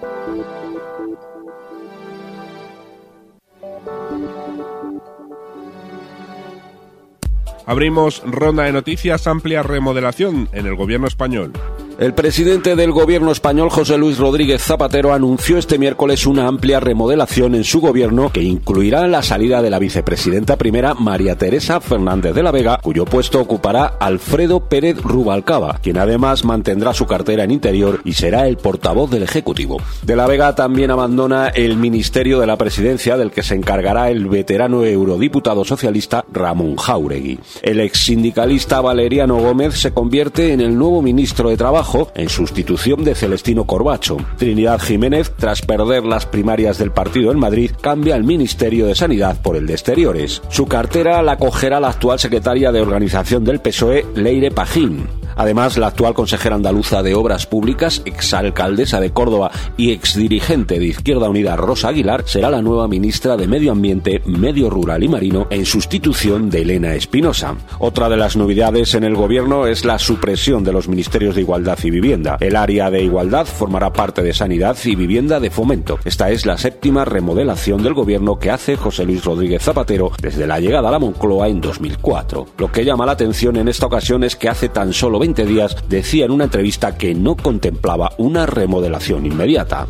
Abrimos ronda de noticias, amplia remodelación en el gobierno español. El presidente del gobierno español, José Luis Rodríguez Zapatero, anunció este miércoles una amplia remodelación en su gobierno que incluirá la salida de la vicepresidenta primera, María Teresa Fernández de la Vega, cuyo puesto ocupará Alfredo Pérez Rubalcaba, quien además mantendrá su cartera en Interior y será el portavoz del Ejecutivo. De la Vega también abandona el Ministerio de la Presidencia, del que se encargará el veterano eurodiputado socialista Ramón Jáuregui. El exsindicalista Valeriano Gómez se convierte en el nuevo ministro de Trabajo, en sustitución de Celestino Corbacho. Trinidad Jiménez, tras perder las primarias del partido en Madrid, cambia el Ministerio de Sanidad por el de Exteriores. Su cartera la cogerá la actual secretaria de Organización del PSOE, Leire Pajín. Además, la actual consejera andaluza de Obras Públicas, exalcaldesa de Córdoba y exdirigente de Izquierda Unida, Rosa Aguilar, será la nueva ministra de Medio Ambiente, Medio Rural y Marino, en sustitución de Elena Espinosa. Otra de las novedades en el gobierno es la supresión de los ministerios de Igualdad y Vivienda. El área de Igualdad formará parte de Sanidad y Vivienda de Fomento. Esta es la séptima remodelación del gobierno que hace José Luis Rodríguez Zapatero desde la llegada a la Moncloa en 2004. Lo que llama la atención en esta ocasión es que hace tan solo 20 días decía en una entrevista que no contemplaba una remodelación inmediata.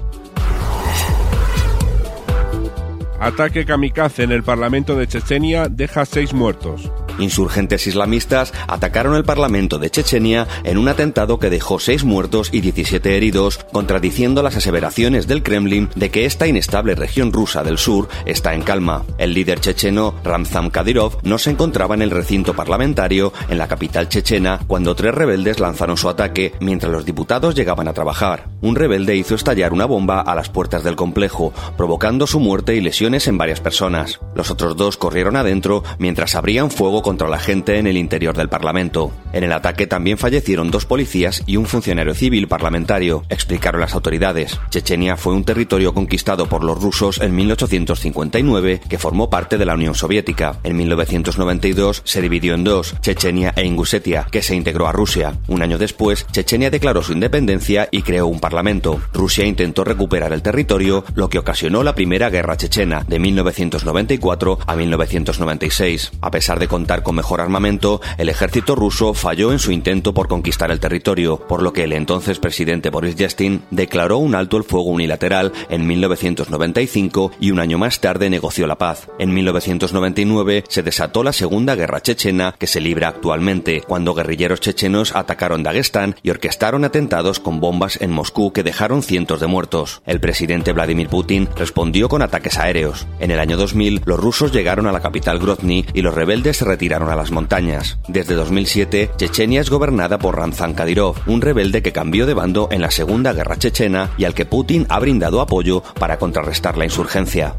Ataque kamikaze en el Parlamento de Chechenia deja 6 muertos. Insurgentes islamistas atacaron el Parlamento de Chechenia en un atentado que dejó 6 muertos y 17 heridos, contradiciendo las aseveraciones del Kremlin de que esta inestable región rusa del sur está en calma. El líder checheno, Ramzan Kadyrov, no se encontraba en el recinto parlamentario en la capital chechena cuando 3 rebeldes lanzaron su ataque mientras los diputados llegaban a trabajar. Un rebelde hizo estallar una bomba a las puertas del complejo, provocando su muerte y lesiones en varias personas. Los otros 2 corrieron adentro mientras abrían fuego contra la gente en el interior del Parlamento. En el ataque también fallecieron 2 policías y un funcionario civil parlamentario, explicaron las autoridades. Chechenia fue un territorio conquistado por los rusos en 1859 que formó parte de la Unión Soviética. En 1992 se dividió en 2, Chechenia e Ingusetia, que se integró a Rusia. Un año después, Chechenia declaró su independencia y creó un parlamento. Rusia intentó recuperar el territorio, lo que ocasionó la Primera Guerra Chechena, de 1994 a 1996. A pesar de contar con mejor armamento, el ejército ruso falló en su intento por conquistar el territorio, por lo que el entonces presidente Boris Yeltsin declaró un alto el fuego unilateral en 1995 y un año más tarde negoció la paz. En 1999 se desató la Segunda Guerra Chechena, que se libra actualmente, cuando guerrilleros chechenos atacaron Daguestán y orquestaron atentados con bombas en Moscú que dejaron cientos de muertos. El presidente Vladimir Putin respondió con ataques aéreos. En el año 2000, los rusos llegaron a la capital Grozny y los rebeldes se retiraron a las montañas. Desde 2007, Chechenia es gobernada por Ramzan Kadyrov, un rebelde que cambió de bando en la Segunda Guerra Chechena y al que Putin ha brindado apoyo para contrarrestar la insurgencia.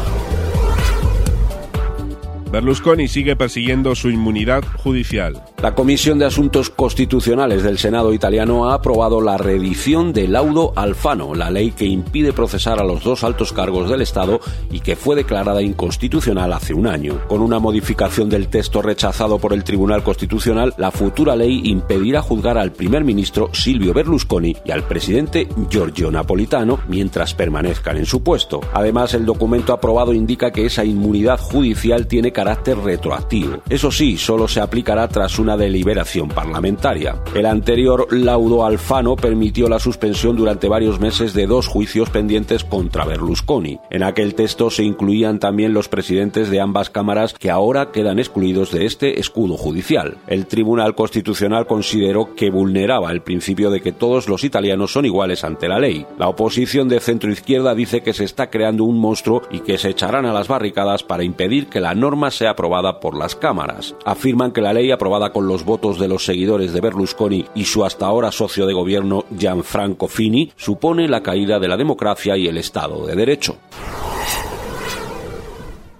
Berlusconi sigue persiguiendo su inmunidad judicial. La Comisión de Asuntos Constitucionales del Senado italiano ha aprobado la reedición del Laudo Alfano, la ley que impide procesar a los 2 altos cargos del Estado y que fue declarada inconstitucional hace un año. Con una modificación del texto rechazado por el Tribunal Constitucional, la futura ley impedirá juzgar al primer ministro Silvio Berlusconi y al presidente Giorgio Napolitano mientras permanezcan en su puesto. Además, el documento aprobado indica que esa inmunidad judicial tiene carácter retroactivo. Eso sí, solo se aplicará tras una deliberación parlamentaria. El anterior Laudo Alfano permitió la suspensión durante varios meses de 2 juicios pendientes contra Berlusconi. En aquel texto se incluían también los presidentes de ambas cámaras que ahora quedan excluidos de este escudo judicial. El Tribunal Constitucional consideró que vulneraba el principio de que todos los italianos son iguales ante la ley. La oposición de centro-izquierda dice que se está creando un monstruo y que se echarán a las barricadas para impedir que la norma sea aprobada por las cámaras. Afirman que la ley aprobada con los votos de los seguidores de Berlusconi y su hasta ahora socio de gobierno Gianfranco Fini supone la caída de la democracia y el Estado de Derecho.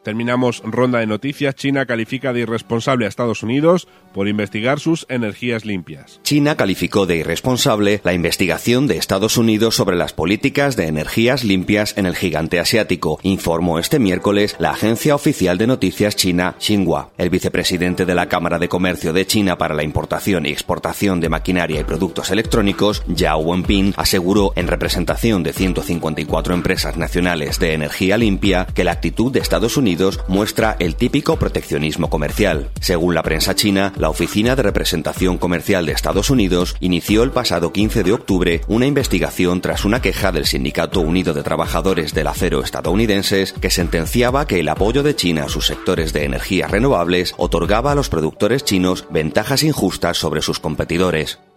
Terminamos ronda de noticias. China califica de irresponsable a Estados Unidos por investigar sus energías limpias. China calificó de irresponsable la investigación de Estados Unidos sobre las políticas de energías limpias en el gigante asiático, informó este miércoles la agencia oficial de noticias china Xinhua. El vicepresidente de la Cámara de Comercio de China para la importación y exportación de maquinaria y productos electrónicos, Zhao Wenping, aseguró en representación de 154 empresas nacionales de energía limpia que la actitud de Estados Unidos muestra el típico proteccionismo comercial. Según la prensa china, la Oficina de Representación Comercial de Estados Unidos inició el pasado 15 de octubre una investigación tras una queja del Sindicato Unido de Trabajadores del Acero estadounidenses que sentenciaba que el apoyo de China a sus sectores de energías renovables otorgaba a los productores chinos ventajas injustas sobre sus competidores.